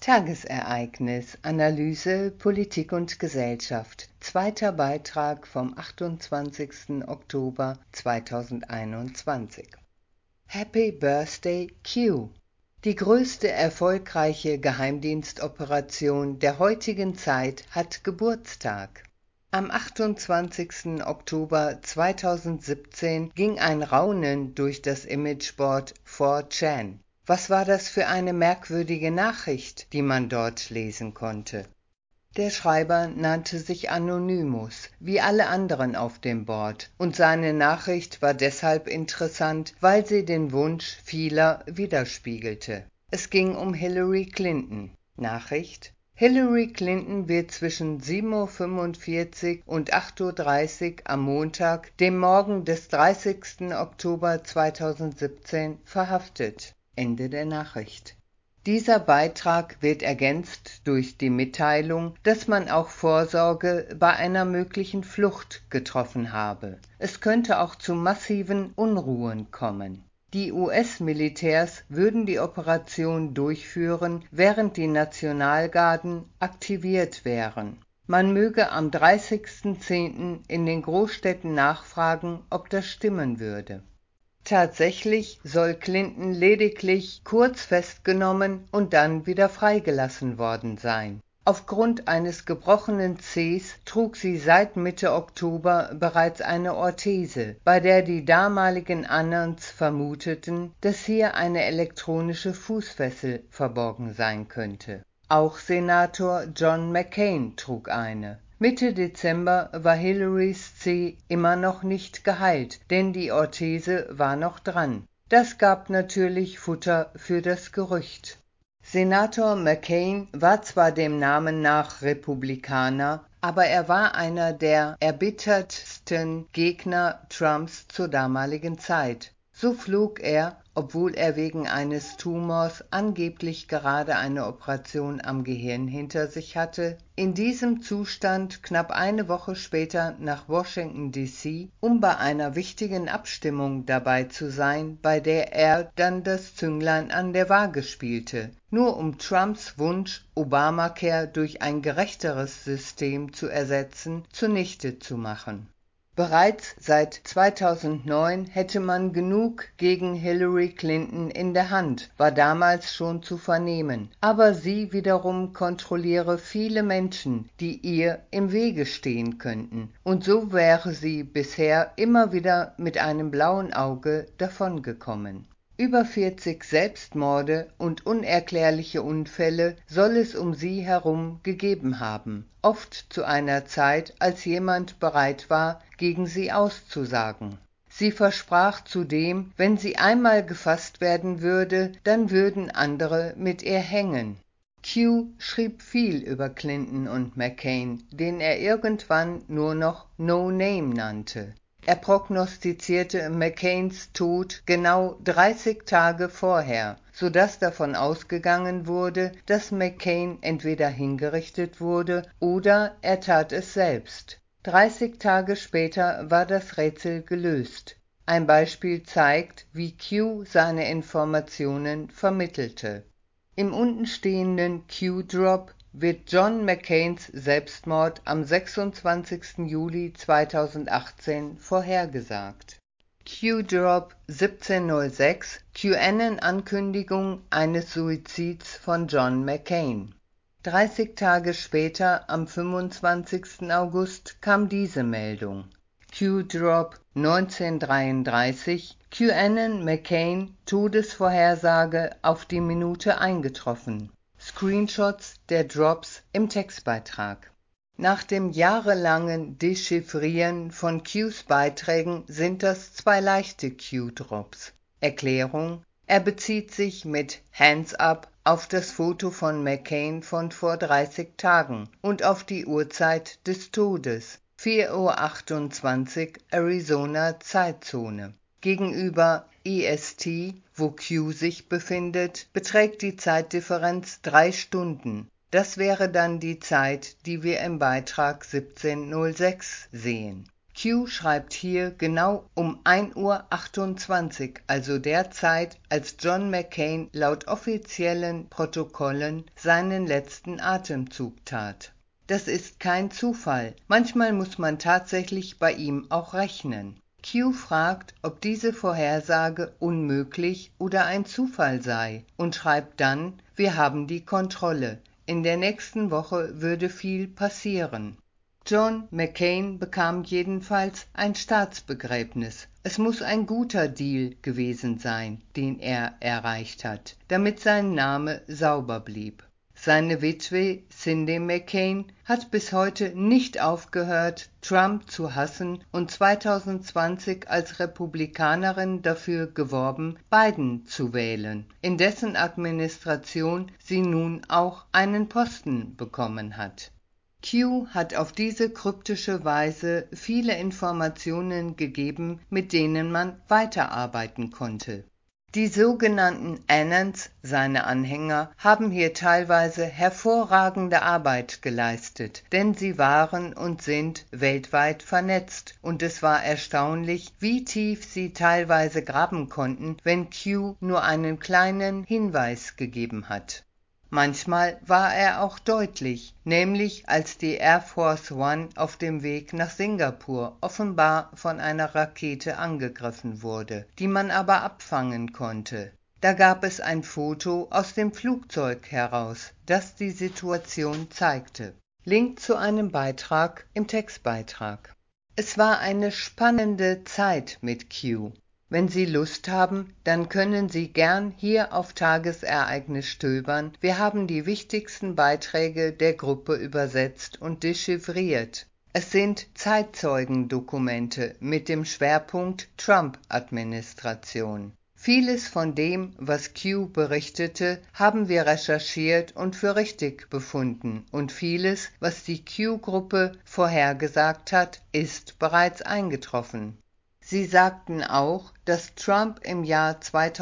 Tagesereignis, Analyse, Politik und Gesellschaft. Zweiter Beitrag vom 28. Oktober 2021. Happy Birthday Q! Die größte erfolgreiche Geheimdienstoperation der heutigen Zeit hat Geburtstag. Am 28. Oktober 2017 ging ein Raunen durch das Imageboard 4chan. Was war das für eine merkwürdige Nachricht, die man dort lesen konnte? Der Schreiber nannte sich Anonymous, wie alle anderen auf dem Board, und seine Nachricht war deshalb interessant, weil sie den Wunsch vieler widerspiegelte. Es ging um Hillary Clinton. Nachricht: Hillary Clinton wird zwischen 7:45 und 8:30 Uhr am Montag, dem Morgen des 30. Oktober 2017, verhaftet. Ende der Nachricht. Dieser Beitrag wird ergänzt durch die Mitteilung, dass man auch Vorsorge bei einer möglichen Flucht getroffen habe. Es könnte auch zu massiven Unruhen kommen. Die US-Militärs würden die Operation durchführen, während die Nationalgarden aktiviert wären. Man möge am 30.10. in den Großstädten nachfragen, ob das stimmen würde. Tatsächlich soll Clinton lediglich kurz festgenommen und dann wieder freigelassen worden sein. Aufgrund eines gebrochenen Zehs trug sie seit Mitte Oktober bereits eine Orthese, bei der die damaligen Anons vermuteten, dass hier eine elektronische Fußfessel verborgen sein könnte. Auch Senator John McCain trug eine. Mitte Dezember war Hillarys Zeh immer noch nicht geheilt, denn die Orthese war noch dran. Das gab natürlich Futter für das Gerücht. Senator McCain war zwar dem Namen nach Republikaner, aber er war einer der erbittertsten Gegner Trumps zur damaligen Zeit. So flog er, obwohl er wegen eines Tumors angeblich gerade eine Operation am Gehirn hinter sich hatte, in diesem Zustand knapp eine Woche später nach Washington D.C., um bei einer wichtigen Abstimmung dabei zu sein, bei der er dann das Zünglein an der Waage spielte, nur um Trumps Wunsch, Obamacare durch ein gerechteres System zu ersetzen, zunichte zu machen. Bereits seit 2009 hätte man genug gegen Hillary Clinton in der Hand, war damals schon zu vernehmen, aber sie wiederum kontrolliere viele Menschen, die ihr im Wege stehen könnten, und so wäre sie bisher immer wieder mit einem blauen Auge davongekommen. Über 40 Selbstmorde und unerklärliche Unfälle soll es um sie herum gegeben haben, oft zu einer Zeit, als jemand bereit war, gegen sie auszusagen. Sie versprach zudem, wenn sie einmal gefasst werden würde, dann würden andere mit ihr hängen. Q schrieb viel über Clinton und McCain, den er irgendwann nur noch No Name nannte. Er prognostizierte McCains Tod genau 30 Tage vorher, sodass davon ausgegangen wurde, dass McCain entweder hingerichtet wurde oder er tat es selbst. 30 Tage später war das Rätsel gelöst. Ein Beispiel zeigt, wie Q seine Informationen vermittelte. Im untenstehenden Q-Drop wird John McCains Selbstmord am 26. Juli 2018 vorhergesagt. Q-Drop 1706, QAnon-Ankündigung eines Suizids von John McCain. 30 Tage später, am 25. August, kam diese Meldung. Q-Drop 1933, QAnon McCain, Todesvorhersage auf die Minute eingetroffen. Screenshots der Drops im Textbeitrag. Nach dem jahrelangen Dechiffrieren von Qs Beiträgen sind das zwei leichte Q-Drops. Erklärung: Er bezieht sich mit Hands Up auf das Foto von McCain von vor 30 Tagen und auf die Uhrzeit des Todes, 4:28 Uhr Arizona Zeitzone. Gegenüber EST, wo Q sich befindet, beträgt die Zeitdifferenz 3 Stunden. Das wäre dann die Zeit, die wir im Beitrag 1706 sehen. Q schreibt hier genau um 1:28 Uhr, also der Zeit, als John McCain laut offiziellen Protokollen seinen letzten Atemzug tat. Das ist kein Zufall, manchmal muss man tatsächlich bei ihm auch rechnen. Q fragt, ob diese Vorhersage unmöglich oder ein Zufall sei und schreibt dann: Wir haben die Kontrolle. In der nächsten Woche würde viel passieren. John McCain bekam jedenfalls ein Staatsbegräbnis. Es muss ein guter Deal gewesen sein, den er erreicht hat, damit sein Name sauber blieb. Seine Witwe Cindy McCain hat bis heute nicht aufgehört, Trump zu hassen und 2020 als Republikanerin dafür geworben, Biden zu wählen, in dessen Administration sie nun auch einen Posten bekommen hat. Q hat auf diese kryptische Weise viele Informationen gegeben, mit denen man weiterarbeiten konnte. Die sogenannten Annons, seine Anhänger, haben hier teilweise hervorragende Arbeit geleistet, denn sie waren und sind weltweit vernetzt, und es war erstaunlich, wie tief sie teilweise graben konnten, wenn Q nur einen kleinen Hinweis gegeben hat. Manchmal war er auch deutlich, nämlich als die Air Force One auf dem Weg nach Singapur offenbar von einer Rakete angegriffen wurde, die man aber abfangen konnte. Da gab es ein Foto aus dem Flugzeug heraus, das die Situation zeigte. Link zu einem Beitrag im Textbeitrag. Es war eine spannende Zeit mit Q. Wenn Sie Lust haben, dann können Sie gern hier auf Tagesereignis stöbern. Wir haben die wichtigsten Beiträge der Gruppe übersetzt und dechiffriert. Es sind Zeitzeugendokumente mit dem Schwerpunkt Trump-Administration. Vieles von dem, was Q berichtete, haben wir recherchiert und für richtig befunden, und vieles, was die Q-Gruppe vorhergesagt hat, ist bereits eingetroffen. Sie sagten auch, dass Trump im Jahr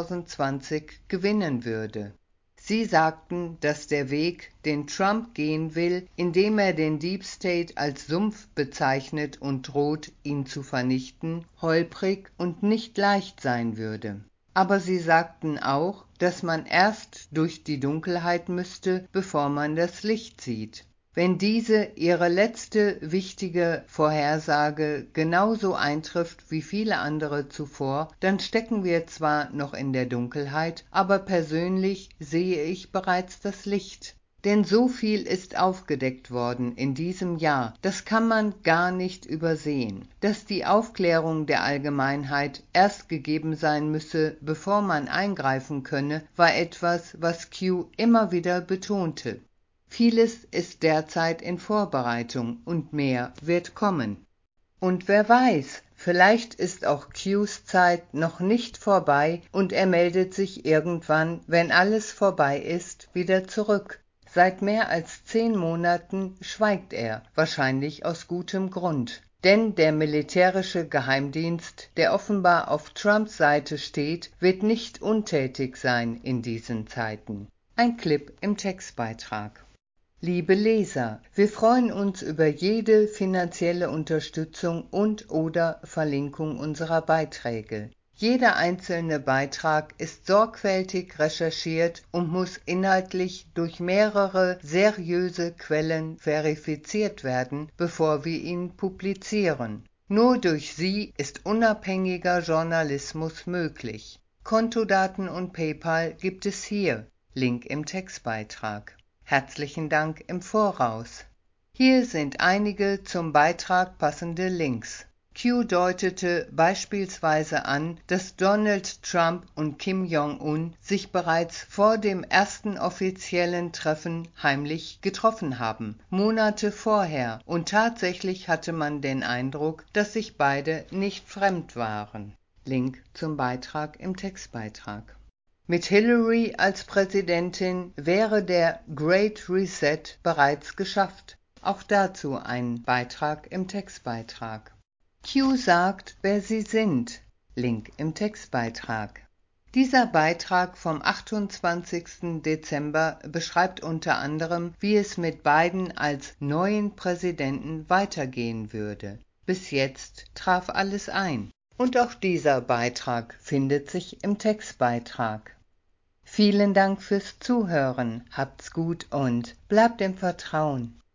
2020 gewinnen würde. Sie sagten, dass der Weg, den Trump gehen will, indem er den Deep State als Sumpf bezeichnet und droht, ihn zu vernichten, holprig und nicht leicht sein würde. Aber sie sagten auch, dass man erst durch die Dunkelheit müsste, bevor man das Licht sieht. Wenn diese ihre letzte wichtige Vorhersage genauso eintrifft wie viele andere zuvor, dann stecken wir zwar noch in der Dunkelheit, aber persönlich sehe ich bereits das Licht. Denn so viel ist aufgedeckt worden in diesem Jahr, das kann man gar nicht übersehen. Dass die Aufklärung der Allgemeinheit erst gegeben sein müsse, bevor man eingreifen könne, war etwas, was Q immer wieder betonte. Vieles ist derzeit in Vorbereitung und mehr wird kommen. Und wer weiß, vielleicht ist auch Qs Zeit noch nicht vorbei und er meldet sich irgendwann, wenn alles vorbei ist, wieder zurück. Seit mehr als 10 Monaten schweigt er, wahrscheinlich aus gutem Grund. Denn der militärische Geheimdienst, der offenbar auf Trumps Seite steht, wird nicht untätig sein in diesen Zeiten. Ein Clip im Textbeitrag. Liebe Leser, wir freuen uns über jede finanzielle Unterstützung und/oder Verlinkung unserer Beiträge. Jeder einzelne Beitrag ist sorgfältig recherchiert und muss inhaltlich durch mehrere seriöse Quellen verifiziert werden, bevor wir ihn publizieren. Nur durch sie ist unabhängiger Journalismus möglich. Kontodaten und PayPal gibt es hier. Link im Textbeitrag. Herzlichen Dank im Voraus. Hier sind einige zum Beitrag passende Links. Q deutete beispielsweise an, dass Donald Trump und Kim Jong-un sich bereits vor dem ersten offiziellen Treffen heimlich getroffen haben, Monate vorher, und tatsächlich hatte man den Eindruck, dass sich beide nicht fremd waren. Link zum Beitrag im Textbeitrag. Mit Hillary als Präsidentin wäre der Great Reset bereits geschafft. Auch dazu ein Beitrag im Textbeitrag. Q sagt, wer sie sind. Link im Textbeitrag. Dieser Beitrag vom 28. Dezember beschreibt unter anderem, wie es mit Biden als neuen Präsidenten weitergehen würde. Bis jetzt traf alles ein. Und auch dieser Beitrag findet sich im Textbeitrag. Vielen Dank fürs Zuhören, habt's gut und bleibt im Vertrauen.